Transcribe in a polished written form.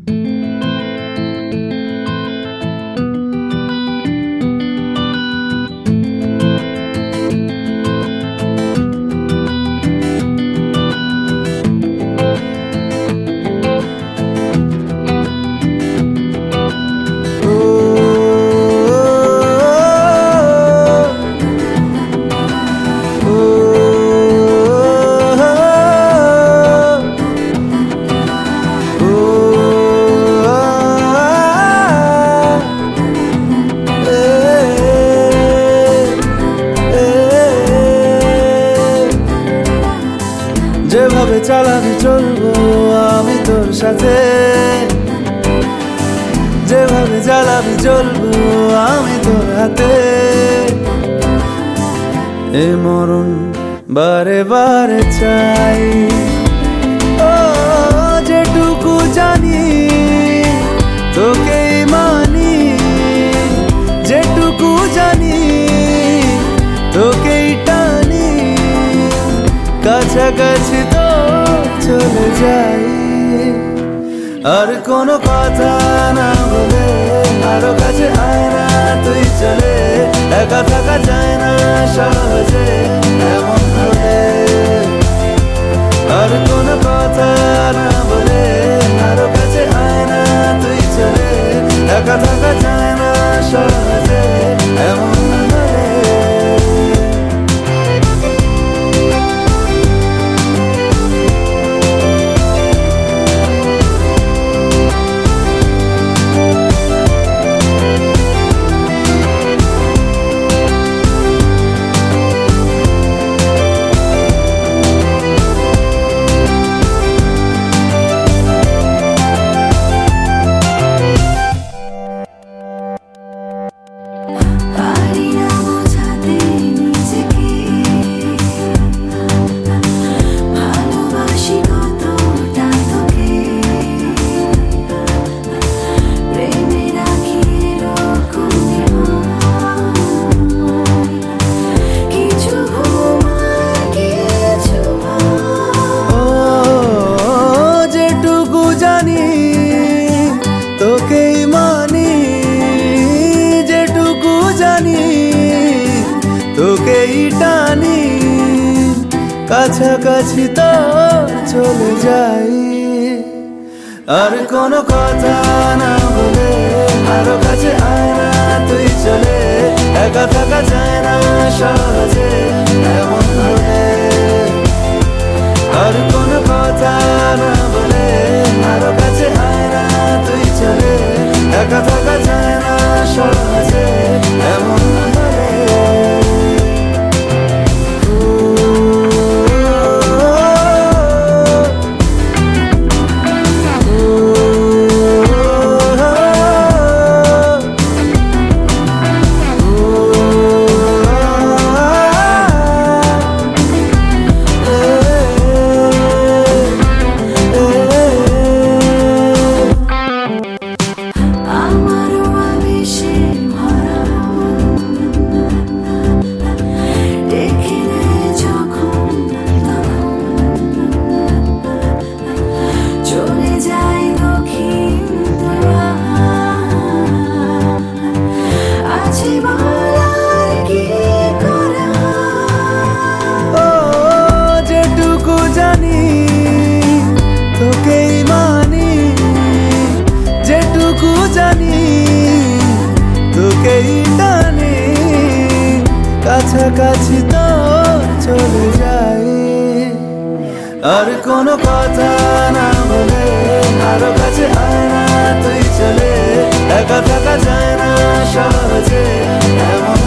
যেভাবে চালাবি চলবো আমি তোর সাথে, যেভাবে জ্বালাবি জ্বলবো আমি তোর হাতে। এ মরণ বারে বারে চাই, ও যেটুকু জানি তোকেই মানি, যেটুকু জানি তোকেই টানি, কাছাকাছি তো চলে যাই। আর কোনো কথা না বলে আরো কাছে আয় না তুই চলে, একা থাকা যায় না সহজে এমন হলে। আর কোনো কথা না বলে আরো কাছে আয় না তুই চলে, একা থাকা যায় না সহজে এমন হলে। তোকেই মানি, যেটুকু জানি তোকেই টানি, কাছাকাছি তো চলে যাই। আর কোনো কথা না বলে আরো কাছে আয় না তুই চলে, একা থাকা যায় না সহজে এমন হলে। আর কোনো কথা না বলে আরো কাছে আয় না তুই চলে, একা থাকা যায় না সহজে এমন হলে। যেটুকু জানি তোকেই মানি, যেটুকু জানি তোকেই টানি, কাছাকাছি তো চলে যাই। আর কোনো কথা না বলে আরো কাছে আয় না তুই চলে, একা থাকা যায় না সহজে এমন